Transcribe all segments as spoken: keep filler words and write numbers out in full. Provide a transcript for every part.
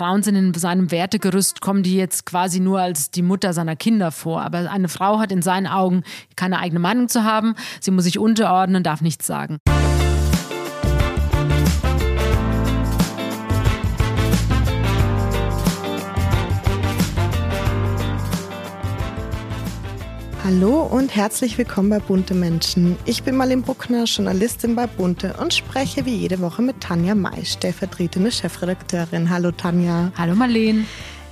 Frauen sind in seinem Wertegerüst, kommen die jetzt quasi nur als die Mutter seiner Kinder vor. Aber eine Frau hat in seinen Augen keine eigene Meinung zu haben. Sie muss sich unterordnen, darf nichts sagen. Hallo und herzlich willkommen bei Bunte Menschen. Ich bin Marlene Bruckner, Journalistin bei Bunte und spreche wie jede Woche mit Tanja May, stellvertretende Chefredakteurin. Hallo Tanja. Hallo Marlene.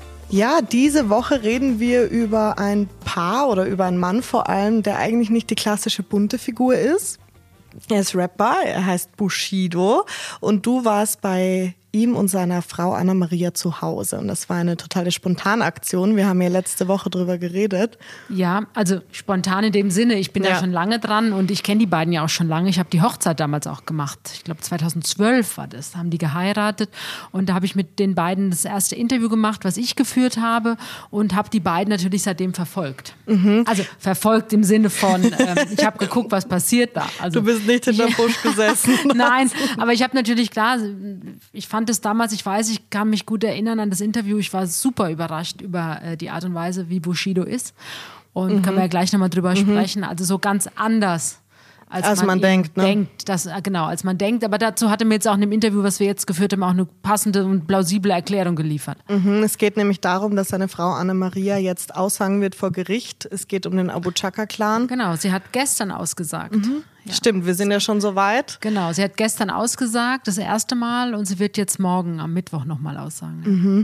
Ja, diese Woche reden wir über ein Paar oder über einen Mann vor allem, der eigentlich nicht die klassische bunte Figur ist. Er ist Rapper, er heißt Bushido und du warst bei ihm und seiner Frau Anna-Maria zu Hause. Und das war eine totale Spontanaktion. Wir haben ja letzte Woche drüber geredet. Ja, also spontan in dem Sinne. Ich bin ja, ja schon lange dran und ich kenne die beiden ja auch schon lange. Ich habe die Hochzeit damals auch gemacht. Ich glaube zweitausendzwölf war das. Da haben die geheiratet und da habe ich mit den beiden das erste Interview gemacht, was ich geführt habe und habe die beiden natürlich seitdem verfolgt. Mhm. Also verfolgt im Sinne von, ähm, ich habe geguckt, was passiert da. Also, du bist nicht hinterm Busch gesessen. Nein, aber ich habe natürlich, klar, ich fand es damals, ich weiß, ich kann mich gut erinnern an das Interview, ich war super überrascht über äh, die Art und Weise, wie Bushido ist. Und mhm. können wir ja gleich nochmal drüber mhm. sprechen. Also so ganz anders, als, als man, man denkt. Ne? denkt dass, genau, als man denkt. Aber dazu hatte mir jetzt auch in dem Interview, was wir jetzt geführt haben, auch eine passende und plausible Erklärung geliefert. Mhm. Es geht nämlich darum, dass seine Frau Anna-Maria jetzt aussagen wird vor Gericht. Es geht um den Abu Chaka-Clan. Genau, sie hat gestern ausgesagt. Mhm. Ja. Stimmt, wir sind ja schon so weit. Genau, sie hat gestern ausgesagt, das erste Mal, und sie wird jetzt morgen am Mittwoch nochmal aussagen. Mhm.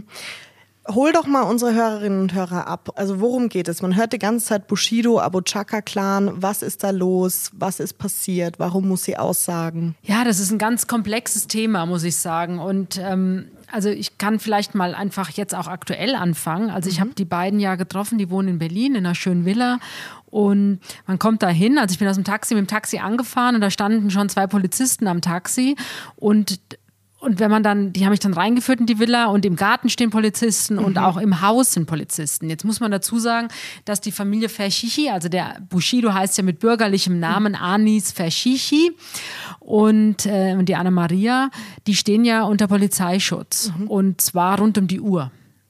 Hol doch mal unsere Hörerinnen und Hörer ab. Also worum geht es? Man hört die ganze Zeit Bushido, Abu Chaka-Clan. Was ist da los? Was ist passiert? Warum muss sie aussagen? Ja, das ist ein ganz komplexes Thema, muss ich sagen. Und ähm, also ich kann vielleicht mal einfach jetzt auch aktuell anfangen. Also ich mhm. habe die beiden ja getroffen, die wohnen in Berlin in einer schönen Villa. Und man kommt da hin, also ich bin aus dem Taxi, mit dem Taxi angefahren und da standen schon zwei Polizisten am Taxi und Und wenn man dann, die haben mich dann reingeführt in die Villa und im Garten stehen Polizisten und mhm. auch im Haus sind Polizisten. Jetzt muss man dazu sagen, dass die Familie Ferchichi, also der Bushido heißt ja mit bürgerlichem Namen mhm. Anis Ferchichi und, äh, und die Anna-Maria, die stehen ja unter Polizeischutz mhm. und zwar rund um die Uhr.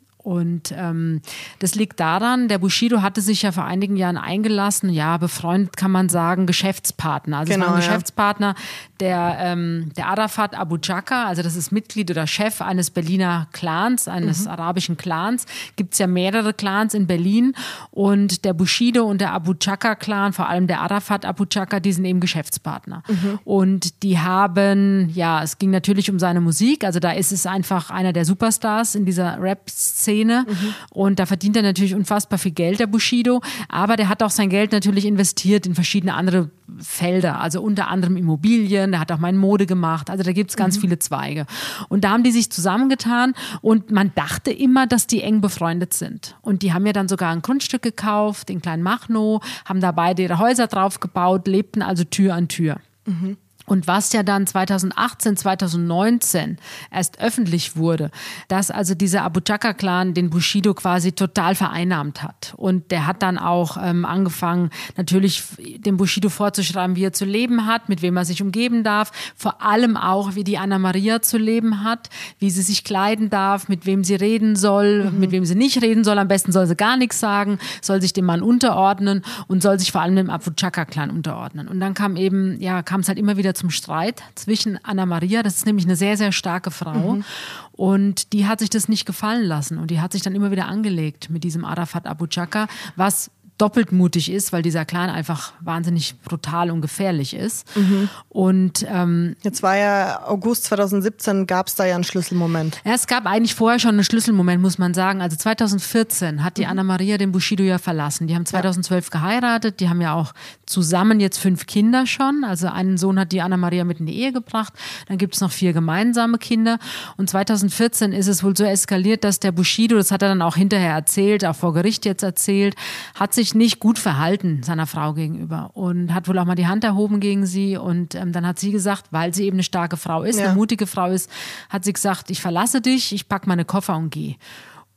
Und ähm, das liegt daran, der Bushido hatte sich ja vor einigen Jahren eingelassen, ja, befreundet kann man sagen, Geschäftspartner. Also genau, es war ein ja. Geschäftspartner, der, ähm, der Arafat Abu Chaka, also das ist Mitglied oder Chef eines Berliner Clans, eines mhm. arabischen Clans. Gibt's ja mehrere Clans in Berlin und der Bushido und der Abu Chaka-Clan, vor allem der Arafat Abu Chaka, die sind eben Geschäftspartner. Mhm. Und die haben, ja, es ging natürlich um seine Musik, also da ist es einfach einer der Superstars in dieser Rap-Szene. Mhm. Und da verdient er natürlich unfassbar viel Geld, der Bushido. Aber der hat auch sein Geld natürlich investiert in verschiedene andere Felder. Also unter anderem Immobilien, der hat auch mal in Mode gemacht. Also da gibt es ganz mhm. viele Zweige. Und da haben die sich zusammengetan und man dachte immer, dass die eng befreundet sind. Und die haben ja dann sogar ein Grundstück gekauft in Kleinmachnow, haben da beide ihre Häuser drauf gebaut, lebten also Tür an Tür. Mhm. Und was ja dann zweitausendachtzehn, zweitausendneunzehn erst öffentlich wurde, dass also dieser Abu Chaka-Clan den Bushido quasi total vereinnahmt hat. Und der hat dann auch ähm, angefangen, natürlich dem Bushido vorzuschreiben, wie er zu leben hat, mit wem er sich umgeben darf, vor allem auch, wie die Anna-Maria zu leben hat, wie sie sich kleiden darf, mit wem sie reden soll, mhm. mit wem sie nicht reden soll. Am besten soll sie gar nichts sagen, soll sich dem Mann unterordnen und soll sich vor allem dem Abu Chaka-Clan unterordnen. Und dann kam eben, ja, kam es halt immer wieder zum Streit zwischen Anna-Maria, das ist nämlich eine sehr, sehr starke Frau mhm. und die hat sich das nicht gefallen lassen und die hat sich dann immer wieder angelegt mit diesem Arafat Abu Chaka, was doppelt mutig ist, weil dieser Clan einfach wahnsinnig brutal und gefährlich ist. Mhm. Und ähm, jetzt war ja August zweitausendsiebzehn, gab es da ja einen Schlüsselmoment. Ja, es gab eigentlich vorher schon einen Schlüsselmoment, muss man sagen. Also zweitausendvierzehn hat die mhm. Anna-Maria den Bushido ja verlassen. Die haben zweitausendzwölf ja. geheiratet, die haben ja auch zusammen jetzt fünf Kinder schon. Also einen Sohn hat die Anna-Maria mit in die Ehe gebracht, dann gibt es noch vier gemeinsame Kinder. Und zweitausendvierzehn ist es wohl so eskaliert, dass der Bushido, das hat er dann auch hinterher erzählt, auch vor Gericht jetzt erzählt, hat sich nicht gut verhalten seiner Frau gegenüber und hat wohl auch mal die Hand erhoben gegen sie und ähm, dann hat sie gesagt, weil sie eben eine starke Frau ist, ja. eine mutige Frau ist, hat sie gesagt, ich verlasse dich, ich packe meine Koffer und gehe.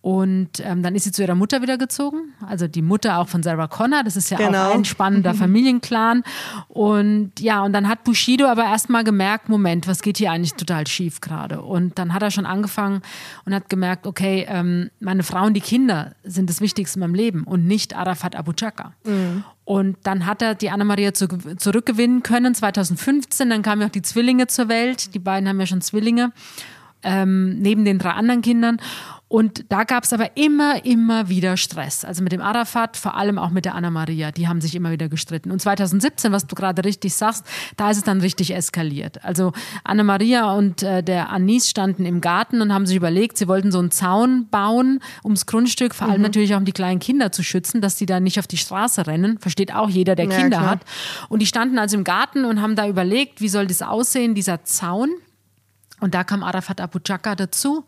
Und ähm, dann ist sie zu ihrer Mutter wieder gezogen, also die Mutter auch von Sarah Connor, das ist ja genau. auch ein spannender Familienclan. Und ja, und dann hat Bushido aber erstmal gemerkt, Moment, was geht hier eigentlich total schief gerade? Und dann hat er schon angefangen und hat gemerkt, okay, ähm, meine Frau und die Kinder sind das Wichtigste in meinem Leben und nicht Arafat Abu Chaka. Mhm. Und dann hat er die Anna-Maria zu, zurückgewinnen können, zwanzig fünfzehn, dann kamen ja auch die Zwillinge zur Welt, die beiden haben ja schon Zwillinge, ähm, neben den drei anderen Kindern. Und da gab es aber immer, immer wieder Stress. Also mit dem Arafat, vor allem auch mit der Anna-Maria. Die haben sich immer wieder gestritten. Und zwanzig siebzehn, was du gerade richtig sagst, da ist es dann richtig eskaliert. Also Anna-Maria und äh, der Anis standen im Garten und haben sich überlegt, sie wollten so einen Zaun bauen ums Grundstück, vor allem mhm. natürlich auch um die kleinen Kinder zu schützen, dass die da nicht auf die Straße rennen. Versteht auch jeder, der ja, Kinder klar. hat. Und die standen also im Garten und haben da überlegt, wie soll das aussehen, dieser Zaun. Und da kam Arafat Abu Chaka dazu.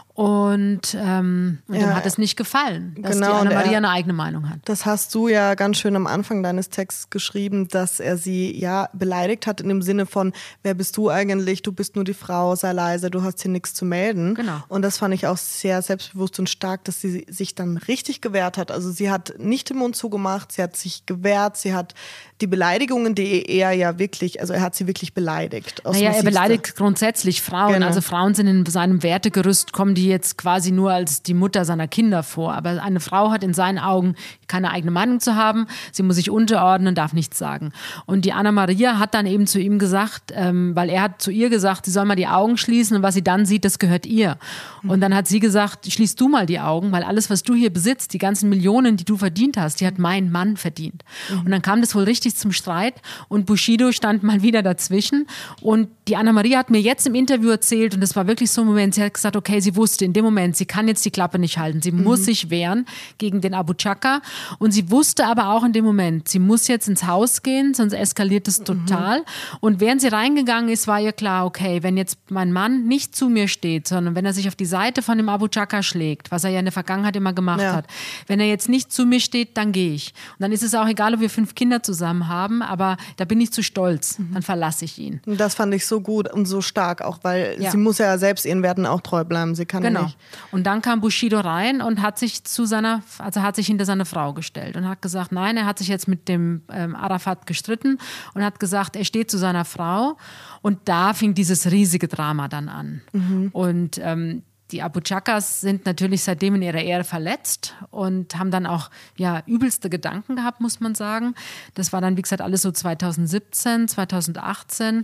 Und ähm, ja, dem hat es nicht gefallen, dass genau, die Anna-Maria er, eine eigene Meinung hat. Das hast du ja ganz schön am Anfang deines Texts geschrieben, dass er sie ja beleidigt hat in dem Sinne von, wer bist du eigentlich, du bist nur die Frau, sei leise, du hast hier nichts zu melden. Genau. Und das fand ich auch sehr selbstbewusst und stark, dass sie sich dann richtig gewehrt hat. Also sie hat nicht den Mund zugemacht, sie hat sich gewehrt, sie hat die Beleidigungen, die er ja wirklich, also er hat sie wirklich beleidigt. Naja, er beleidigt grundsätzlich Frauen. Genau. Also Frauen sind in seinem Wertegerüst, kommen die jetzt quasi nur als die Mutter seiner Kinder vor. Aber eine Frau hat in seinen Augen keine eigene Meinung zu haben. Sie muss sich unterordnen, darf nichts sagen. Und die Anna-Maria hat dann eben zu ihm gesagt, ähm, weil er hat zu ihr gesagt, sie soll mal die Augen schließen und was sie dann sieht, das gehört ihr. Und dann hat sie gesagt, schließ du mal die Augen, weil alles, was du hier besitzt, die ganzen Millionen, die du verdient hast, die hat mein Mann verdient. Mhm. Und dann kam das wohl richtig zum Streit und Bushido stand mal wieder dazwischen. Und die Anna-Maria hat mir jetzt im Interview erzählt, und das war wirklich so ein Moment, sie hat gesagt, okay, sie wusste in dem Moment, sie kann jetzt die Klappe nicht halten, sie mhm. muss sich wehren gegen den Abu Chaka. Und sie wusste aber auch in dem Moment, sie muss jetzt ins Haus gehen, sonst eskaliert es total. Mhm. Und während sie reingegangen ist, war ihr klar, okay, wenn jetzt mein Mann nicht zu mir steht, sondern wenn er sich auf die Seite von dem Abu Chaka schlägt, was er ja in der Vergangenheit immer gemacht ja. hat, wenn er jetzt nicht zu mir steht, dann gehe ich. Und dann ist es auch egal, ob wir fünf Kinder zusammen haben, aber da bin ich zu stolz, mhm. dann verlasse ich ihn. Und das fand ich so gut und so stark, auch weil ja. sie muss ja selbst ihren Werten auch treu bleiben, sie kann genau. ja nicht. Und dann kam Bushido rein und hat sich zu seiner, also hat sich hinter seine Frau gestellt und hat gesagt, nein, er hat sich jetzt mit dem ähm, Arafat gestritten und hat gesagt, er steht zu seiner Frau. Und da fing dieses riesige Drama dann an. Mhm. Und ähm, die Abu Chakas sind natürlich seitdem in ihrer Ehre verletzt und haben dann auch ja, übelste Gedanken gehabt, muss man sagen. Das war dann, wie gesagt, alles so zwanzig siebzehn, zwanzig achtzehn.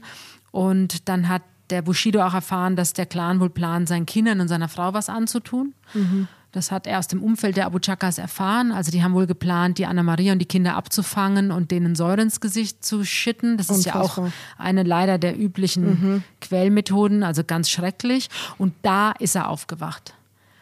Und dann hat der Bushido auch erfahren, dass der Clan wohl plant, seinen Kindern und seiner Frau was anzutun. Mhm. Das hat er aus dem Umfeld der Abu Chakas erfahren. Also die haben wohl geplant, die Anna-Maria und die Kinder abzufangen und denen Säure ins Gesicht zu schütten. Das ist Unfassbar. Ja auch eine leider der üblichen mhm. Quellmethoden, also ganz schrecklich. Und da ist er aufgewacht.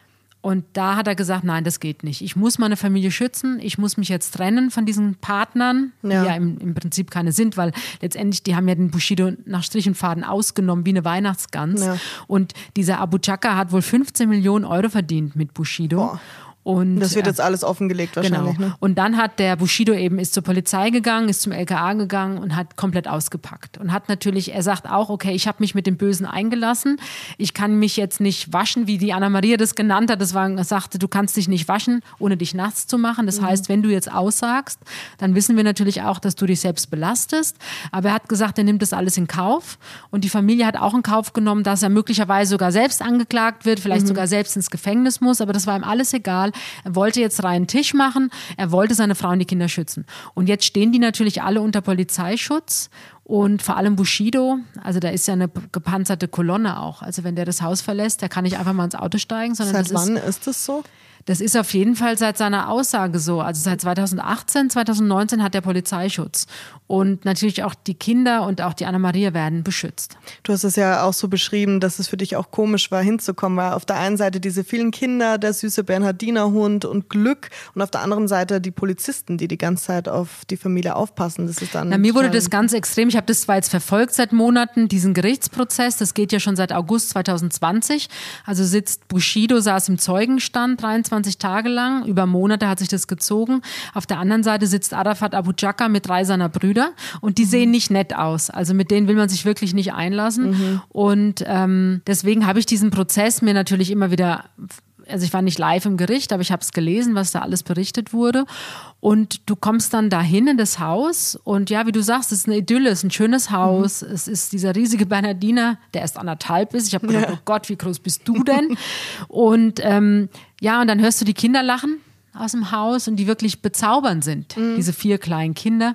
Und da hat er gesagt, nein, das geht nicht. Ich muss meine Familie schützen. Ich muss mich jetzt trennen von diesen Partnern, ja. die ja im, im Prinzip keine sind, weil letztendlich, die haben ja den Bushido nach Strich und Faden ausgenommen, wie eine Weihnachtsgans. Ja. Und dieser Abu Chaka hat wohl fünfzehn Millionen Euro verdient mit Bushido. Boah. Und das wird jetzt alles offengelegt wahrscheinlich. Genau. Ne? Und dann hat der Bushido eben, ist zur Polizei gegangen, ist zum L K A gegangen und hat komplett ausgepackt. Und hat natürlich, er sagt auch, okay, ich habe mich mit dem Bösen eingelassen. Ich kann mich jetzt nicht waschen, wie die Anna-Maria das genannt hat. Das war, er sagte, du kannst dich nicht waschen, ohne dich nass zu machen. Das mhm. heißt, wenn du jetzt aussagst, dann wissen wir natürlich auch, dass du dich selbst belastest. Aber er hat gesagt, er nimmt das alles in Kauf. Und die Familie hat auch in Kauf genommen, dass er möglicherweise sogar selbst angeklagt wird, vielleicht mhm. sogar selbst ins Gefängnis muss. Aber das war ihm alles egal. Er wollte jetzt reinen Tisch machen, er wollte seine Frau und die Kinder schützen. Und jetzt stehen die natürlich alle unter Polizeischutz und vor allem Bushido, also da ist ja eine gepanzerte Kolonne auch. Also wenn der das Haus verlässt, der kann nicht einfach mal ins Auto steigen. Sondern Seit das wann ist, ist das so? Das ist auf jeden Fall seit seiner Aussage so. Also seit zwanzig achtzehn, zwanzig neunzehn hat der Polizeischutz. Und natürlich auch die Kinder und auch die Anna-Maria werden beschützt. Du hast es ja auch so beschrieben, dass es für dich auch komisch war, hinzukommen. Weil auf der einen Seite diese vielen Kinder, der süße Bernhardiner-Hund und Glück. Und auf der anderen Seite die Polizisten, die die ganze Zeit auf die Familie aufpassen. Das ist dann Na, mir wurde das ganz extrem. Ich habe das zwar jetzt verfolgt seit Monaten, diesen Gerichtsprozess. Das geht ja schon seit August zwanzig zwanzig. Also sitzt Bushido, saß im Zeugenstand dreiundzwanzig Tage lang. Über Monate hat sich das gezogen. Auf der anderen Seite sitzt Arafat Abu Chaka mit drei seiner Brüder und die mhm. sehen nicht nett aus. Also mit denen will man sich wirklich nicht einlassen. Mhm. Und ähm, deswegen habe ich diesen Prozess mir natürlich immer wieder also ich war nicht live im Gericht, aber ich habe es gelesen, was da alles berichtet wurde. Und du kommst dann dahin in das Haus und ja, wie du sagst, es ist eine Idylle, es ist ein schönes Haus. Mhm. Es ist dieser riesige Bernhardiner, der erst anderthalb ist. Ich habe gedacht, ja. oh Gott, wie groß bist du denn? Und ähm, ja, und dann hörst du die Kinder lachen aus dem Haus und die wirklich bezaubernd sind, mhm. diese vier kleinen Kinder.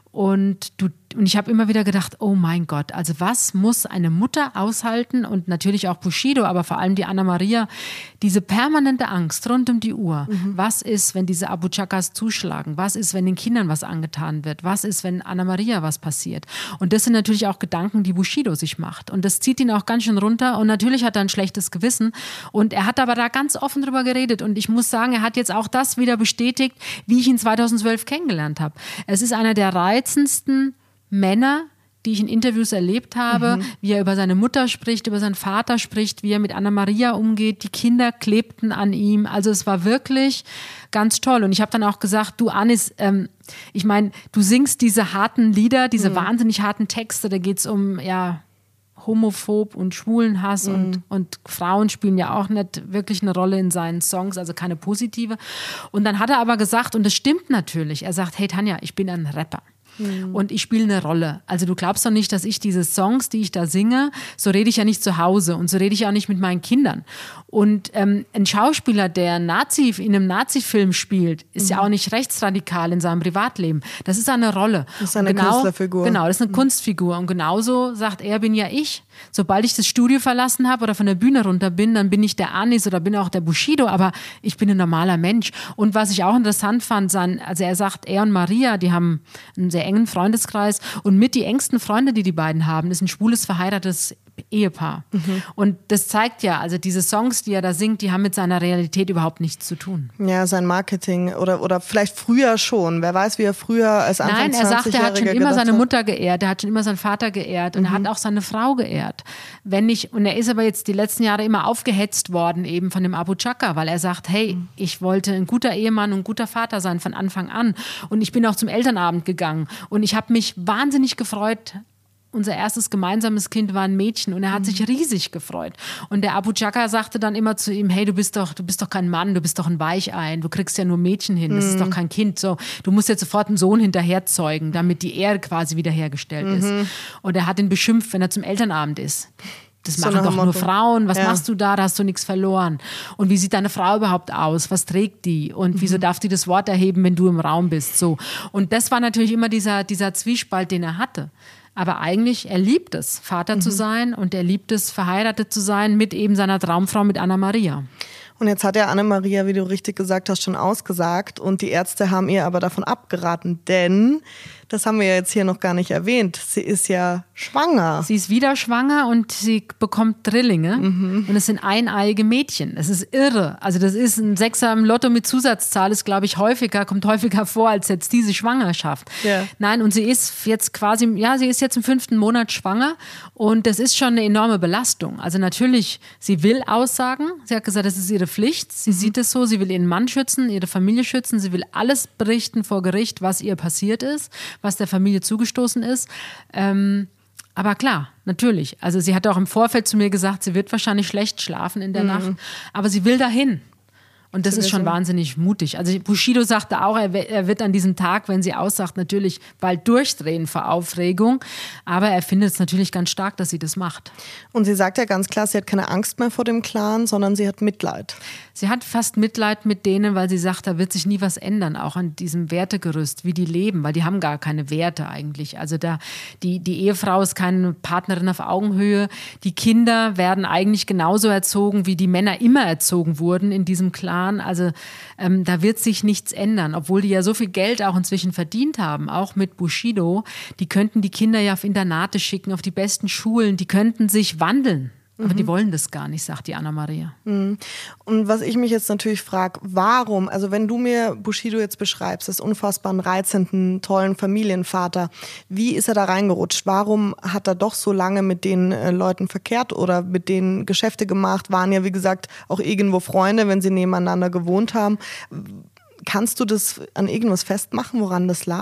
Und, du, und ich habe immer wieder gedacht, oh mein Gott, also was muss eine Mutter aushalten und natürlich auch Bushido, aber vor allem die Anna-Maria, diese permanente Angst rund um die Uhr. Mhm. Was ist, wenn diese Abu Chakas zuschlagen? Was ist, wenn den Kindern was angetan wird? Was ist, wenn Anna-Maria was passiert? Und das sind natürlich auch Gedanken, die Bushido sich macht. Und das zieht ihn auch ganz schön runter. Und natürlich hat er ein schlechtes Gewissen. Und er hat aber da ganz offen drüber geredet. Und ich muss sagen, er hat jetzt auch das wieder bestätigt, wie ich ihn zweitausendzwölf kennengelernt habe. Es ist einer der reizendsten Männer, die ich in Interviews erlebt habe, mhm. wie er über seine Mutter spricht, über seinen Vater spricht, wie er mit Anna-Maria umgeht. Die Kinder klebten an ihm. Also es war wirklich ganz toll. Und ich habe dann auch gesagt, du Anis, ähm, ich meine, du singst diese harten Lieder, diese mhm. wahnsinnig harten Texte, da geht es um, ja, Homophob und Schwulenhass mhm. und, und Frauen spielen ja auch nicht wirklich eine Rolle in seinen Songs, also keine positive. Und dann hat er aber gesagt, und das stimmt natürlich, er sagt, hey Tanja, ich bin ein Rapper. Mhm. Und ich spiele eine Rolle. Also du glaubst doch nicht, dass ich diese Songs, die ich da singe, so rede ich ja nicht zu Hause und so rede ich auch nicht mit meinen Kindern. Und ähm, ein Schauspieler, der Nazi, in einem Nazi-Film spielt, ist mhm. ja auch nicht rechtsradikal in seinem Privatleben. Das ist eine Rolle. Das ist eine genau, Künstlerfigur. Genau, das ist eine mhm. Kunstfigur. Und genauso sagt er, bin ja ich. Sobald ich das Studio verlassen habe oder von der Bühne runter bin, dann bin ich der Anis oder bin auch der Bushido, aber ich bin ein normaler Mensch. Und was ich auch interessant fand, sein, also er sagt, er und Maria, die haben einen sehr engen Freundeskreis und mit die engsten Freunde, die die beiden haben, ist ein schwules, verheiratetes Ehepaar. Mhm. Und das zeigt ja, also diese Songs, die er da singt, die haben mit seiner Realität überhaupt nichts zu tun. Ja, sein Marketing oder, oder vielleicht früher schon. Wer weiß, wie er früher als Anfang Nein, er sagt, er hat schon immer seine Mutter geehrt, er hat schon immer seinen Vater geehrt und mhm. er hat auch seine Frau geehrt. Wenn ich, und er ist aber jetzt die letzten Jahre immer aufgehetzt worden eben von dem Abu Chaka, weil er sagt, hey, mhm. ich wollte ein guter Ehemann und ein guter Vater sein von Anfang an. Und ich bin auch zum Elternabend gegangen und ich habe mich wahnsinnig gefreut. Unser erstes gemeinsames Kind war ein Mädchen und er hat mhm. sich riesig gefreut. Und der Abu Chaka sagte dann immer zu ihm, hey, du bist doch, du bist doch kein Mann, du bist doch ein Weichein, du kriegst ja nur Mädchen hin, das mhm. ist doch kein Kind. So, du musst jetzt sofort einen Sohn hinterher zeugen, damit die Ehre quasi wiederhergestellt mhm. ist. Und er hat ihn beschimpft, wenn er zum Elternabend ist. Das so machen doch nur Frauen. Was ja. machst du da? Da hast du nichts verloren. Und wie sieht deine Frau überhaupt aus? Was trägt die? Und mhm. wieso darf die das Wort erheben, wenn du im Raum bist? So. Und das war natürlich immer dieser, dieser Zwiespalt, den er hatte. Aber eigentlich, er liebt es, Vater mhm. zu sein und er liebt es, verheiratet zu sein mit eben seiner Traumfrau, mit Anna-Maria. Und jetzt hat ja Anna-Maria, wie du richtig gesagt hast, schon ausgesagt und die Ärzte haben ihr aber davon abgeraten, denn, das haben wir ja jetzt hier noch gar nicht erwähnt, sie ist ja schwanger. Sie ist wieder schwanger und sie bekommt Drillinge mhm. und es sind eineiige Mädchen. Es ist irre. Also das ist ein Sechser im Lotto mit Zusatzzahl, ist glaube ich häufiger, kommt häufiger vor als jetzt diese Schwangerschaft. Ja. Nein, und sie ist jetzt quasi, ja, sie ist jetzt im fünften Monat schwanger und das ist schon eine enorme Belastung. Also natürlich, sie will aussagen. Sie hat gesagt, das ist ihre Pflicht. Sie mhm. sieht es so, sie will ihren Mann schützen, ihre Familie schützen. Sie will alles berichten vor Gericht, was ihr passiert ist, was der Familie zugestoßen ist. Ähm, aber klar, natürlich. Also sie hat auch im Vorfeld zu mir gesagt, sie wird wahrscheinlich schlecht schlafen in der mhm. Nacht. Aber sie will dahin. Und das ist schon wahnsinnig mutig. Also Bushido sagte auch, er wird an diesem Tag, wenn sie aussagt, natürlich bald durchdrehen vor Aufregung. Aber er findet es natürlich ganz stark, dass sie das macht. Und sie sagt ja ganz klar, sie hat keine Angst mehr vor dem Clan, sondern sie hat Mitleid. Sie hat fast Mitleid mit denen, weil sie sagt, da wird sich nie was ändern, auch an diesem Wertegerüst, wie die leben, weil die haben gar keine Werte eigentlich. Also da die, die Ehefrau ist keine Partnerin auf Augenhöhe. Die Kinder werden eigentlich genauso erzogen, wie die Männer immer erzogen wurden in diesem Clan. Also ähm, da wird sich nichts ändern, obwohl die ja so viel Geld auch inzwischen verdient haben, auch mit Bushido. Die könnten die Kinder ja auf Internate schicken, auf die besten Schulen, die könnten sich wandeln. Aber mhm. die wollen das gar nicht, sagt die Anna-Maria. Mhm. Und was ich mich jetzt natürlich frage, warum, also wenn du mir Bushido jetzt beschreibst, das unfassbar reizenden, tollen Familienvater, wie ist er da reingerutscht? Warum hat er doch so lange mit den äh, Leuten verkehrt oder mit denen Geschäfte gemacht? Waren ja, wie gesagt, auch irgendwo Freunde, wenn sie nebeneinander gewohnt haben. Kannst du das an irgendwas festmachen, woran das lag?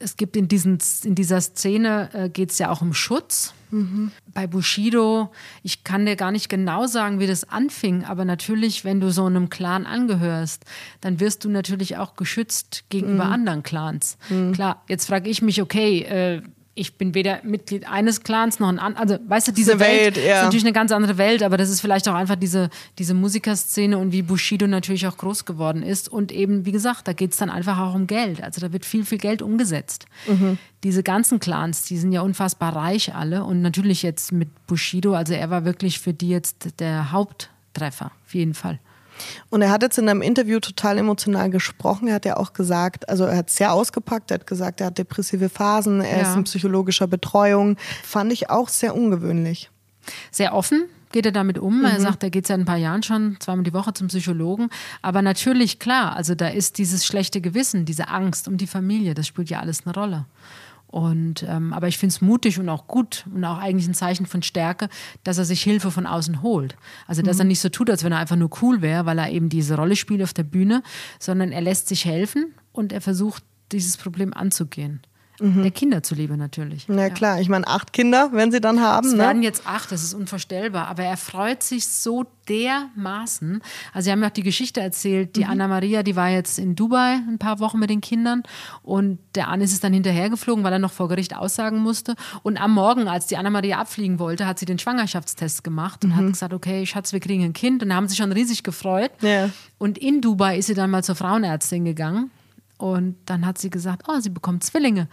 es gibt in, diesen, in dieser Szene, äh, geht es ja auch um Schutz. Mhm. Bei Bushido, ich kann dir gar nicht genau sagen, wie das anfing, aber natürlich, wenn du so einem Clan angehörst, dann wirst du natürlich auch geschützt gegenüber mhm. anderen Clans. Mhm. Klar, jetzt frage ich mich, okay, äh, ich bin weder Mitglied eines Clans noch ein anderes. Also, weißt du, diese Welt, Welt ja. ist natürlich eine ganz andere Welt, aber das ist vielleicht auch einfach diese, diese Musikerszene und wie Bushido natürlich auch groß geworden ist. Und eben, wie gesagt, da geht es dann einfach auch um Geld. Also da wird viel, viel Geld umgesetzt. Mhm. Diese ganzen Clans, die sind ja unfassbar reich alle. Und natürlich jetzt mit Bushido, also er war wirklich für die jetzt der Haupttreffer, auf jeden Fall. Und er hat jetzt in einem Interview total emotional gesprochen. Er hat ja auch gesagt, also er hat es sehr ausgepackt, er hat gesagt, er hat depressive Phasen, er ja. ist in psychologischer Betreuung. Fand ich auch sehr ungewöhnlich. Sehr offen geht er damit um. Mhm. Er sagt, er geht seit ein paar Jahren schon zweimal die Woche zum Psychologen. Aber natürlich, klar, also da ist dieses schlechte Gewissen, diese Angst um die Familie, das spielt ja alles eine Rolle. Und, ähm, aber ich finde es mutig und auch gut und auch eigentlich ein Zeichen von Stärke, dass er sich Hilfe von außen holt. Also dass mhm. er nicht so tut, als wenn er einfach nur cool wäre, weil er eben diese Rolle spielt auf der Bühne, sondern er lässt sich helfen und er versucht, dieses Problem anzugehen. Mhm. Der Kinder zuliebe natürlich. Na klar, ja. Ich meine, acht Kinder, wenn sie dann haben. Es ne? werden jetzt acht, das ist unvorstellbar. Aber er freut sich so dermaßen. Also sie haben mir auch die Geschichte erzählt, die mhm. Anna-Maria, die war jetzt in Dubai ein paar Wochen mit den Kindern und der Anis ist dann hinterhergeflogen, weil er noch vor Gericht aussagen musste. Und am Morgen, als die Anna-Maria abfliegen wollte, hat sie den Schwangerschaftstest gemacht und mhm. hat gesagt, okay, Schatz, wir kriegen ein Kind. Und da haben sie schon riesig gefreut. Ja. Und in Dubai ist sie dann mal zur Frauenärztin gegangen. Und dann hat sie gesagt, oh, sie bekommt Zwillinge.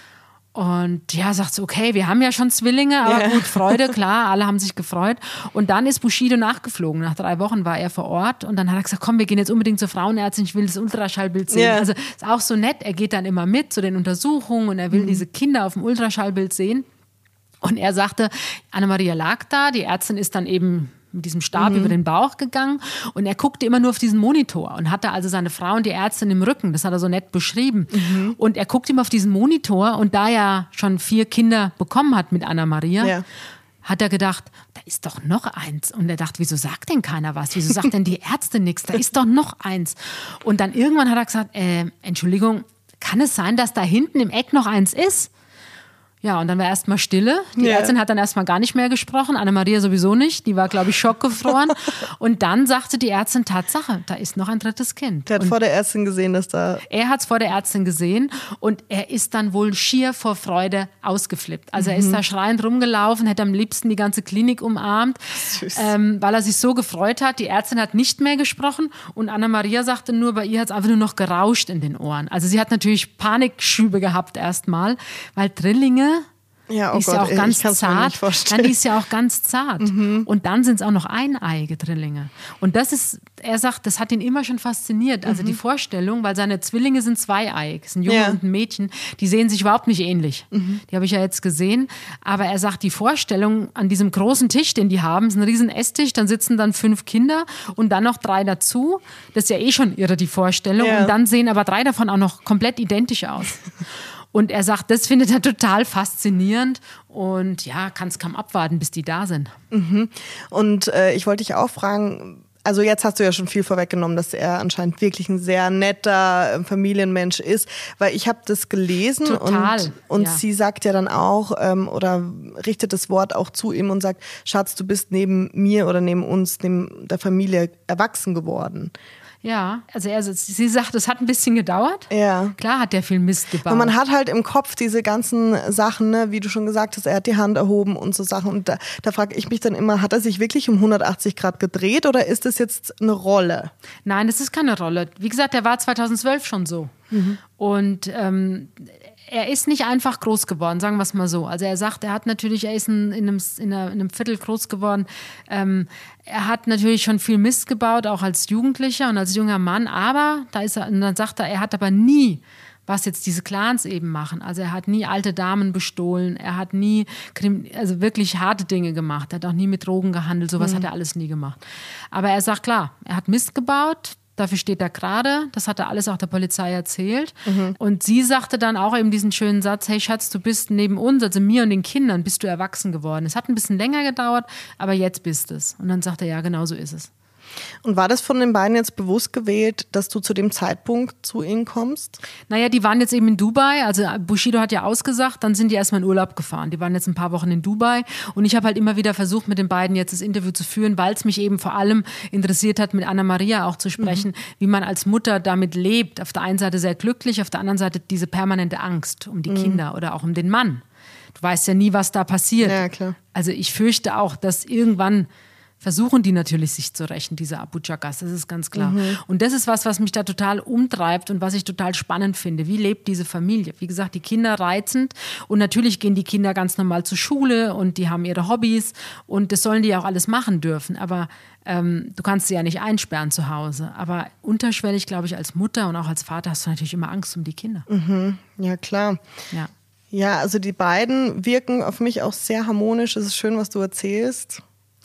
Und ja, sagt sie, okay, wir haben ja schon Zwillinge, aber yeah. gut, Freude, klar, alle haben sich gefreut. Und dann ist Bushido nachgeflogen. Nach drei Wochen war er vor Ort und dann hat er gesagt, komm, wir gehen jetzt unbedingt zur Frauenärztin, ich will das Ultraschallbild sehen. Yeah. Also ist auch so nett, er geht dann immer mit zu den Untersuchungen und er will mhm. diese Kinder auf dem Ultraschallbild sehen. Und er sagte, Anna-Maria lag da, die Ärztin ist dann eben mit diesem Stab mhm. über den Bauch gegangen und er guckte immer nur auf diesen Monitor und hatte also seine Frau und die Ärztin im Rücken, das hat er so nett beschrieben. Mhm. Und er guckte immer auf diesen Monitor und da er schon vier Kinder bekommen hat mit Anna-Maria, ja. hat er gedacht, da ist doch noch eins. Und er dachte, wieso sagt denn keiner was? Wieso sagt denn die Ärztin nichts? Da ist doch noch eins. Und dann irgendwann hat er gesagt, äh, Entschuldigung, kann es sein, dass da hinten im Eck noch eins ist? Ja, und dann war erstmal Stille. Die yeah. Ärztin hat dann erstmal gar nicht mehr gesprochen. Anna-Maria sowieso nicht. Die war, glaube ich, schockgefroren. Und dann sagte die Ärztin, Tatsache, da ist noch ein drittes Kind. Der hat und vor der Ärztin gesehen, dass da... Er hat es vor der Ärztin gesehen und er ist dann wohl schier vor Freude ausgeflippt. Also mhm. er ist da schreiend rumgelaufen, hätte am liebsten die ganze Klinik umarmt, ähm, weil er sich so gefreut hat. Die Ärztin hat nicht mehr gesprochen und Anna-Maria sagte nur, bei ihr hat es einfach nur noch gerauscht in den Ohren. Also sie hat natürlich Panikschübe gehabt erstmal, weil Drillinge... Ja, oh die ist Gott, ja auch ey, ganz ich kann's mir nicht vorstellen. zart. Die ist ja auch ganz zart. Mhm. Und dann sind es auch noch eineige Drillinge. Und das ist, er sagt, das hat ihn immer schon fasziniert. Also mhm. die Vorstellung, weil seine Zwillinge sind zweieiig, es ist ein Junge ja. und ein Mädchen, die sehen sich überhaupt nicht ähnlich. Mhm. Die habe ich ja jetzt gesehen. Aber er sagt, die Vorstellung an diesem großen Tisch, den die haben, ist ein riesen Esstisch, dann sitzen dann fünf Kinder und dann noch drei dazu. Das ist ja eh schon irre, die Vorstellung. Ja. Und dann sehen aber drei davon auch noch komplett identisch aus. Und er sagt, das findet er total faszinierend und ja, kann es kaum abwarten, bis die da sind. Mhm. Und äh, ich wollte dich auch fragen, also jetzt hast du ja schon viel vorweggenommen, dass er anscheinend wirklich ein sehr netter äh, Familienmensch ist, weil ich habe das gelesen total, und, und ja. sie sagt ja dann auch ähm, oder richtet das Wort auch zu ihm und sagt, Schatz, du bist neben mir oder neben uns, neben der Familie erwachsen geworden. Ja, also er, sie sagt, es hat ein bisschen gedauert. Ja. Klar hat der viel Mist gebaut. Und man hat halt im Kopf diese ganzen Sachen, ne, wie du schon gesagt hast, er hat die Hand erhoben und so Sachen. Und da, da frage ich mich dann immer, hat er sich wirklich um hundertachtzig Grad gedreht oder ist das jetzt eine Rolle? Nein, das ist keine Rolle. Wie gesagt, der war zweitausendzwölf schon so. Mhm. Und ähm, er ist nicht einfach groß geworden, sagen wir es mal so. Also er sagt, er hat natürlich, er ist in, in, einem, in, einer, in einem Viertel groß geworden. Ähm, er hat natürlich schon viel Mist gebaut, auch als Jugendlicher und als junger Mann. Aber, da ist er, und dann sagt er, er hat aber nie, was jetzt diese Clans eben machen. Also er hat nie alte Damen bestohlen, er hat nie, also wirklich harte Dinge gemacht. Er hat auch nie mit Drogen gehandelt, sowas mhm. hat er alles nie gemacht. Aber er sagt, klar, er hat Mist gebaut. Dafür steht er gerade. Das hat er alles auch der Polizei erzählt. Mhm. Und sie sagte dann auch eben diesen schönen Satz, hey Schatz, du bist neben uns, also mir und den Kindern, bist du erwachsen geworden. Es hat ein bisschen länger gedauert, aber jetzt bist es. Und dann sagt er, ja, genau so ist es. Und war das von den beiden jetzt bewusst gewählt, dass du zu dem Zeitpunkt zu ihnen kommst? Naja, die waren jetzt eben in Dubai, also Bushido hat ja ausgesagt, dann sind die erstmal in Urlaub gefahren. Die waren jetzt ein paar Wochen in Dubai und ich habe halt immer wieder versucht, mit den beiden jetzt das Interview zu führen, weil es mich eben vor allem interessiert hat, mit Anna-Maria auch zu sprechen, mhm. wie man als Mutter damit lebt. Auf der einen Seite sehr glücklich, auf der anderen Seite diese permanente Angst um die mhm. Kinder oder auch um den Mann. Du weißt ja nie, was da passiert. Ja, klar. Also ich fürchte auch, dass irgendwann versuchen die natürlich, sich zu rächen, diese Abu Chakas, das ist ganz klar. Mhm. Und das ist was, was mich da total umtreibt und was ich total spannend finde. Wie lebt diese Familie? Wie gesagt, die Kinder reizend und natürlich gehen die Kinder ganz normal zur Schule und die haben ihre Hobbys und das sollen die auch alles machen dürfen. Aber ähm, du kannst sie ja nicht einsperren zu Hause. Aber unterschwellig, glaube ich, als Mutter und auch als Vater hast du natürlich immer Angst um die Kinder. Mhm. Ja, klar. Ja. Ja, also die beiden wirken auf mich auch sehr harmonisch. Es ist schön, was du erzählst.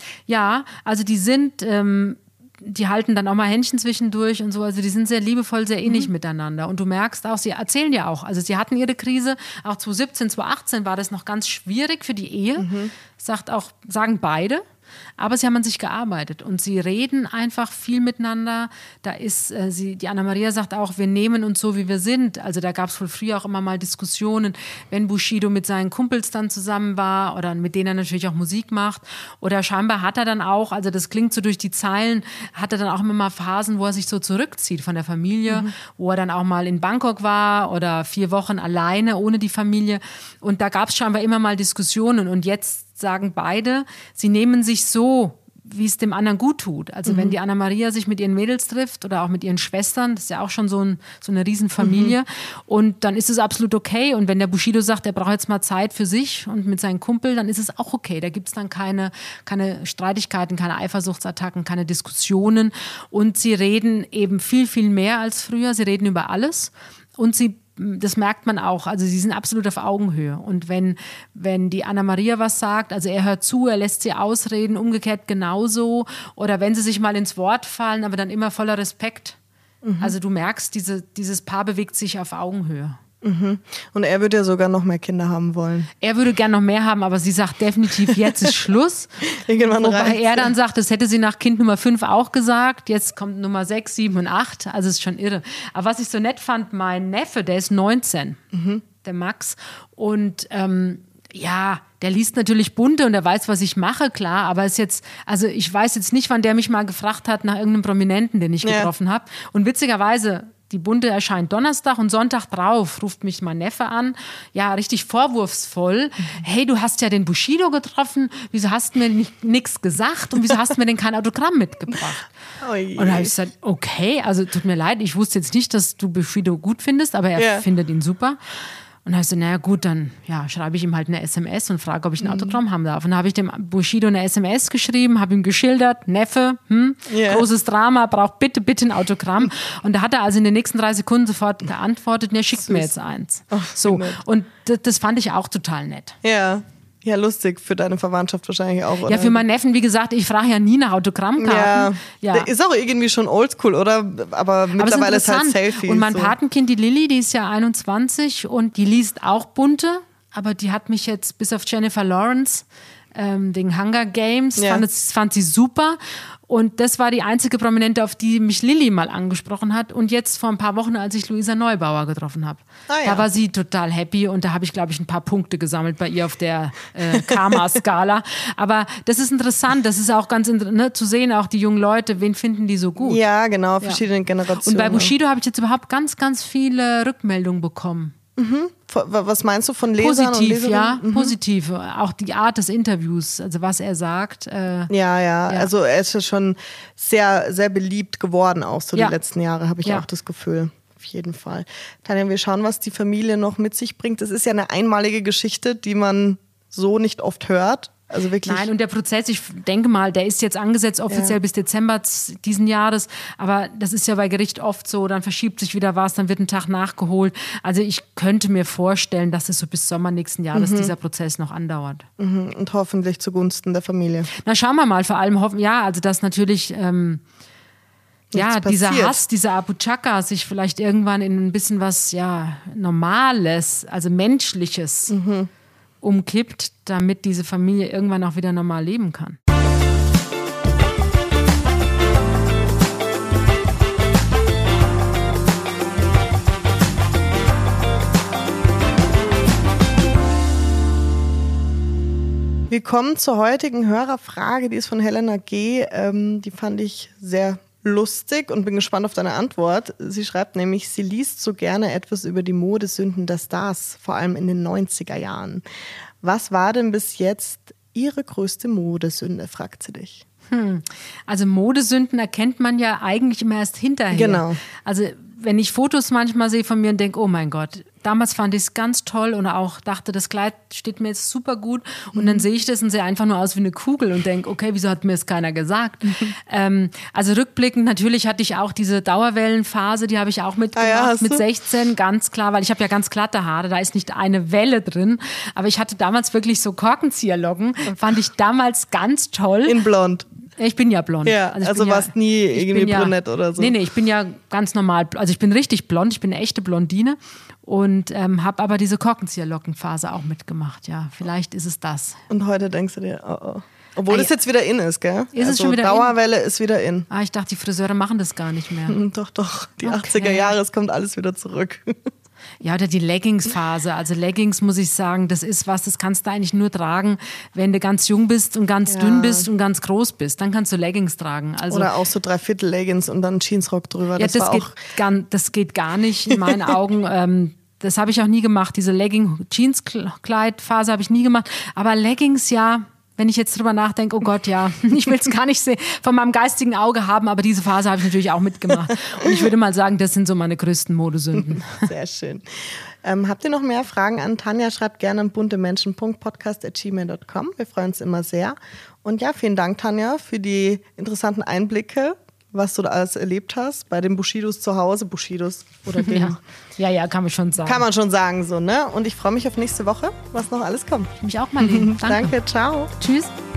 Ja, also die sind, ähm, die halten dann auch mal Händchen zwischendurch und so, also die sind sehr liebevoll, sehr ähnlich mhm. miteinander und du merkst auch, sie erzählen ja auch, also sie hatten ihre Krise, auch zwanzig siebzehn, zwanzig achtzehn war das noch ganz schwierig für die Ehe, mhm. sagt auch, sagen beide. Aber sie haben an sich gearbeitet und sie reden einfach viel miteinander. Da ist, äh, sie, die Anna-Maria sagt auch, wir nehmen uns so, wie wir sind. Also da gab es wohl früher auch immer mal Diskussionen, wenn Bushido mit seinen Kumpels dann zusammen war oder mit denen er natürlich auch Musik macht. Oder scheinbar hat er dann auch, also das klingt so durch die Zeilen, hat er dann auch immer mal Phasen, wo er sich so zurückzieht von der Familie, mhm. wo er dann auch mal in Bangkok war oder vier Wochen alleine ohne die Familie. Und da gab es scheinbar immer mal Diskussionen und jetzt sagen beide, sie nehmen sich so, wie es dem anderen gut tut. Also mhm. wenn die Anna-Maria sich mit ihren Mädels trifft oder auch mit ihren Schwestern, das ist ja auch schon so, ein, so eine Riesenfamilie mhm. und dann ist es absolut okay. Und wenn der Bushido sagt, er braucht jetzt mal Zeit für sich und mit seinem Kumpel, dann ist es auch okay. Da gibt es dann keine, keine Streitigkeiten, keine Eifersuchtsattacken, keine Diskussionen und sie reden eben viel, viel mehr als früher. Sie reden über alles und sie das merkt man auch, also sie sind absolut auf Augenhöhe und wenn, wenn die Anna-Maria was sagt, also er hört zu, er lässt sie ausreden, umgekehrt genauso oder wenn sie sich mal ins Wort fallen, aber dann immer voller Respekt. Mhm. Also du merkst, diese, dieses Paar bewegt sich auf Augenhöhe. Mhm. Und er würde ja sogar noch mehr Kinder haben wollen. Er würde gern noch mehr haben, aber sie sagt definitiv, jetzt ist Schluss. Irgendwann Wobei reicht's. er dann sagt, das hätte sie nach Kind Nummer fünf auch gesagt. Jetzt kommt Nummer sechs, sieben und acht. Also es ist schon irre. Aber was ich so nett fand, mein Neffe, der ist neunzehn, mhm. der Max. Und ähm, ja, der liest natürlich Bunte und er weiß, was ich mache, klar. Aber ist jetzt, also ich weiß jetzt nicht, wann der mich mal gefragt hat nach irgendeinem Prominenten, den ich ja. getroffen habe. Und witzigerweise, die Bunte erscheint Donnerstag und Sonntag drauf ruft mich mein Neffe an, ja, richtig vorwurfsvoll. Mhm. Hey, du hast ja den Bushido getroffen, wieso hast du mir nichts gesagt und wieso hast du mir denn kein Autogramm mitgebracht? Oh und da habe ich gesagt, okay, also tut mir leid, ich wusste jetzt nicht, dass du Bushido gut findest, aber er yeah. findet ihn super. Und dann habe ich so, naja gut, dann ja, schreibe ich ihm halt eine S M S und frage, ob ich ein Autogramm haben darf. Und dann habe ich dem Bushido eine S M S geschrieben, habe ihm geschildert, Neffe, hm, yeah. großes Drama, braucht bitte, bitte ein Autogramm. Und da hat er also in den nächsten drei Sekunden sofort geantwortet, er schickt Süß. mir jetzt eins. Ach, so. Und das, das fand ich auch total nett. Ja. Ja, lustig für deine Verwandtschaft wahrscheinlich auch, oder? Ja, für meinen Neffen, wie gesagt, ich frage ja nie nach Autogrammkarten. Ja. ja. Ist auch irgendwie schon oldschool, oder? Aber mittlerweile Aber ist, ist halt Selfies. Und mein so. Patenkind, die Lilly, die ist ja einundzwanzig und die liest auch Bunte, aber die hat mich jetzt bis auf Jennifer Lawrence, ähm, den Hunger Games, ja. fand, es, fand sie super. Und das war die einzige Prominente, auf die mich Lilly mal angesprochen hat. Und jetzt vor ein paar Wochen, als ich Luisa Neubauer getroffen habe. Ah, ja. Da war sie total happy und da habe ich, glaube ich, ein paar Punkte gesammelt bei ihr auf der äh, Karma-Skala. Aber das ist interessant, das ist auch ganz interessant, ne, zu sehen, auch die jungen Leute, wen finden die so gut. Ja, genau, verschiedene ja. Generationen. Und bei Bushido habe ich jetzt überhaupt ganz, ganz viele Rückmeldungen bekommen. Mhm. Was meinst du von Lesern positiv, und Leserinnen? Ja, mhm. positiv. Auch die Art des Interviews, also was er sagt. Äh, ja, ja, ja, also er ist ja schon sehr, sehr beliebt geworden, auch so ja. die letzten Jahre, habe ich ja. auch das Gefühl. Auf jeden Fall. Tanja, wir schauen, was die Familie noch mit sich bringt. Das ist ja eine einmalige Geschichte, die man so nicht oft hört. Also wirklich. Nein, und der Prozess, ich denke mal, der ist jetzt angesetzt offiziell ja. bis Dezember diesen Jahres, aber das ist ja bei Gericht oft so, dann verschiebt sich wieder was, dann wird ein Tag nachgeholt. Also ich könnte mir vorstellen, dass es so bis Sommer nächsten Jahres mhm. dieser Prozess noch andauert. Mhm. Und hoffentlich zugunsten der Familie. Na, schauen wir mal, vor allem hoffen, ja, also dass natürlich ähm, ja, dieser Hass, dieser Abu Chaka sich vielleicht irgendwann in ein bisschen was ja Normales, also Menschliches mhm. umkippt, damit diese Familie irgendwann auch wieder normal leben kann. Wir kommen zur heutigen Hörerfrage, die ist von Helena G. Ähm, die fand ich sehr lustig und bin gespannt auf deine Antwort. Sie schreibt nämlich, sie liest so gerne etwas über die Modesünden der Stars, vor allem in den neunziger Jahren. Was war denn bis jetzt ihre größte Modesünde, fragt sie dich. Hm. Also Modesünden erkennt man ja eigentlich immer erst hinterher. Genau. Also wenn ich Fotos manchmal sehe von mir und denke, oh mein Gott, damals fand ich es ganz toll und auch dachte, das Kleid steht mir jetzt super gut und mhm. dann sehe ich das und sehe einfach nur aus wie eine Kugel und denke, okay, wieso hat mir das keiner gesagt? Mhm. Ähm, also rückblickend, natürlich hatte ich auch diese Dauerwellenphase, die habe ich auch mitgemacht, ah ja, mit sechzehn, ganz klar, weil ich habe ja ganz glatte Haare, da ist nicht eine Welle drin, aber ich hatte damals wirklich so Korkenzieherlocken, fand ich damals ganz toll. In blond. Ich bin ja blond. Ja, also, also warst ja, nie irgendwie brünett ja, oder so. Nee, nee, ich bin ja ganz normal, also ich bin richtig blond, ich bin eine echte Blondine und ähm, habe aber diese Korkenzieherlockenphase auch mitgemacht, ja, vielleicht ist es das. Und heute denkst du dir, oh oh. Obwohl ah, es jetzt wieder in ist, gell? Ist also es schon wieder Dauerwelle in? ist wieder in. Ah, ich dachte, die Friseure machen das gar nicht mehr. Doch, doch, die okay. achtziger Jahre, es kommt alles wieder zurück. Ja, oder die Leggings-Phase. Also Leggings, muss ich sagen, das ist was, das kannst du eigentlich nur tragen, wenn du ganz jung bist und ganz ja. dünn bist und ganz groß bist. Dann kannst du Leggings tragen. Also, oder auch so Dreiviertel-Leggings und dann Jeansrock drüber. Ja, das, das, war geht, auch gar, das geht gar nicht in meinen Augen. ähm, das habe ich auch nie gemacht. Diese Legging-Jeans-Kleid-Phase habe ich nie gemacht. Aber Leggings, ja... Wenn ich jetzt drüber nachdenke, oh Gott, ja, ich will es gar nicht sehen, von meinem geistigen Auge haben, aber diese Phase habe ich natürlich auch mitgemacht. Und ich würde mal sagen, das sind so meine größten Modesünden. Sehr schön. Ähm, habt ihr noch mehr Fragen an Tanja? Schreibt gerne an buntemenschen punkt podcast at gmail punkt com. Wir freuen uns immer sehr. Und ja, vielen Dank, Tanja, für die interessanten Einblicke, was du da alles erlebt hast bei den Bushidos zu Hause. Bushidos oder den. Ja. ja, ja, kann man schon sagen. Kann man schon sagen, so, ne? Und ich freue mich auf nächste Woche, was noch alles kommt. Ich mich auch mal lieben. Danke. Danke, ciao. Tschüss.